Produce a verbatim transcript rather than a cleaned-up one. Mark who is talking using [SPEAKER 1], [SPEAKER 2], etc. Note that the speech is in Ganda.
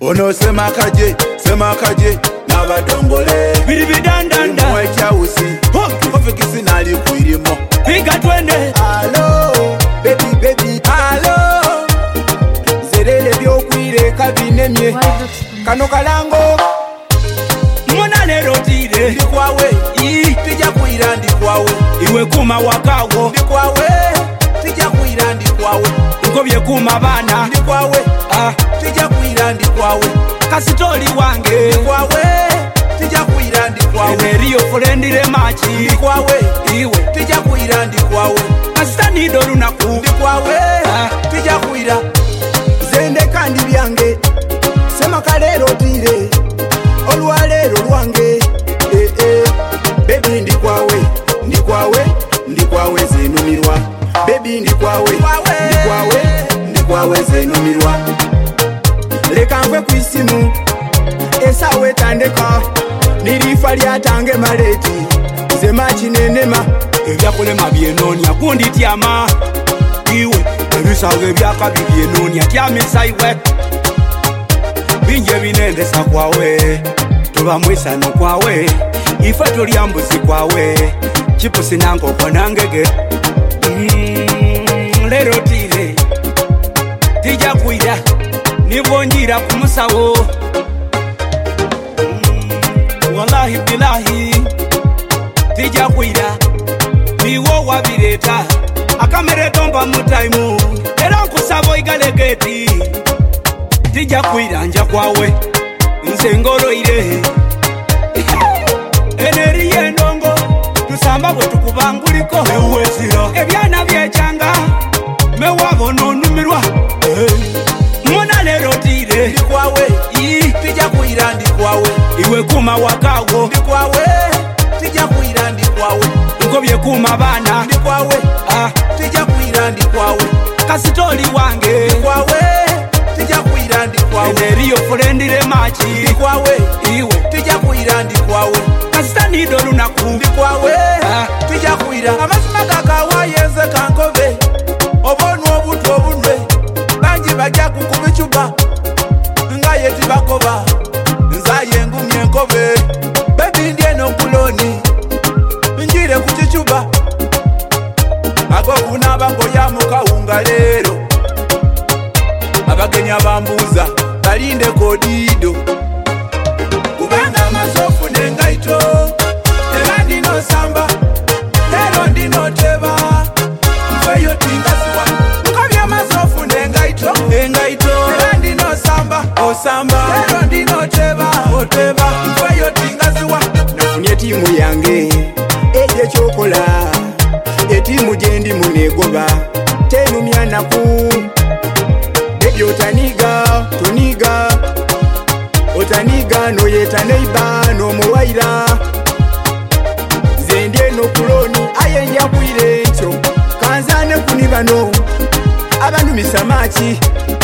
[SPEAKER 1] Ono semakaje, semakaje Nabadongole
[SPEAKER 2] Biri bidandanda
[SPEAKER 1] Mwecha usi Kofi kisi nali kuirimo
[SPEAKER 2] Piga twende
[SPEAKER 1] Hello Baby baby Hello Zerele byo kuire kabinemye Kano kalango
[SPEAKER 2] Mwana lero tire
[SPEAKER 1] Ndikwawe Tija kuira ndikwawe
[SPEAKER 2] Iwe kuma wakawo
[SPEAKER 1] Ndikwawe Tija kuira ndikwawe
[SPEAKER 2] Nkobye kuma bana
[SPEAKER 1] Ndikwawe
[SPEAKER 2] Ah
[SPEAKER 1] Tija kuira ndikwawe
[SPEAKER 2] Kasitoli wange
[SPEAKER 1] Ndikwawe Tija kuira ndikwawe
[SPEAKER 2] Eneriyo fulendire machi
[SPEAKER 1] Ndikwawe
[SPEAKER 2] Iwe
[SPEAKER 1] Tija kuira ndikwawe
[SPEAKER 2] Kasitani doru naku
[SPEAKER 1] Ndikwawe
[SPEAKER 2] Ah
[SPEAKER 1] Tija kuira Zende kandi byange Sema kalero tire Olwalero lwange Eh eh Baby ndikwawe Ndikwawe Ndikwawe zenumirwa Baby ndikwawe Ndikwawe Ndikwawe zenumirwa Leka nkwe kwisimu Esawe tandeka Nirifa lyatange maleti Zema chinenema
[SPEAKER 2] Ebyakulema byenonya gundi tyama Iwe ebisawe ebyakabi byenonya tyamisa iwe Binje binendesa kwawe Tuba mwisano kwawe Ife tulyambuzi kwawe Chipusi nankoko nangege mm, Lero tire Tija kuira Nibonjira kumusawo mm, Wallahi bilahi Tija kuira Niwo wabireta Akamere tomba mutaimu Era nkusabo igalegeti Tija kuira nja kwawe Nsengoro ire Eneri yendongo Tusamba bwe tukubanguliko Ewesira Ebyana byechanga Mewabo nonumirwa Mwana lero tire
[SPEAKER 1] Ndikwawe Tija kuira ndikwawe
[SPEAKER 2] Iwe kuma wakawo
[SPEAKER 1] Ndikwawe Tija kuira ndikwawe
[SPEAKER 2] Nkobye kuma bana
[SPEAKER 1] Ndikwawe
[SPEAKER 2] Ah
[SPEAKER 1] Tija kuira ndikwawe
[SPEAKER 2] Kasitoli wange
[SPEAKER 1] Ndikwawe Tija kuira ndikwawe
[SPEAKER 2] Eneriyo fulendire machi
[SPEAKER 1] Ndikwawe
[SPEAKER 2] Iwe
[SPEAKER 1] Tija kuira ndikwawe
[SPEAKER 2] Kasitani doru naku
[SPEAKER 1] Ndikwawe
[SPEAKER 2] Ah
[SPEAKER 1] Tija kuira Amasima kakawa yenze kankove Obonu obutu obunwe Banji bajja kukubichuba Nga yeti bakoba Nzaye ngumye nkove Baby ndiye no kuloni Njire kuchichuba Ako kuna bango ya mukawunga lero Abagenya bambuza Balinde kodido Kubanga masofu nengaito Era ndino samba Lero ndino teba Mfeyo tingasiwa Mkabya masofu nengaito Nengaito Era ndino samba Osamba Lero ndino teba Oteba Mfeyo tingasiwa Nafunye timu yange Eje chokola Etimu jendi munegoba Tenu myanaku Baby otaniga, toniga Otaniga no yeta neiba no muwaira Zendye no kuloni aye njakwire ncho Kanzane kunibano Abantu misamachi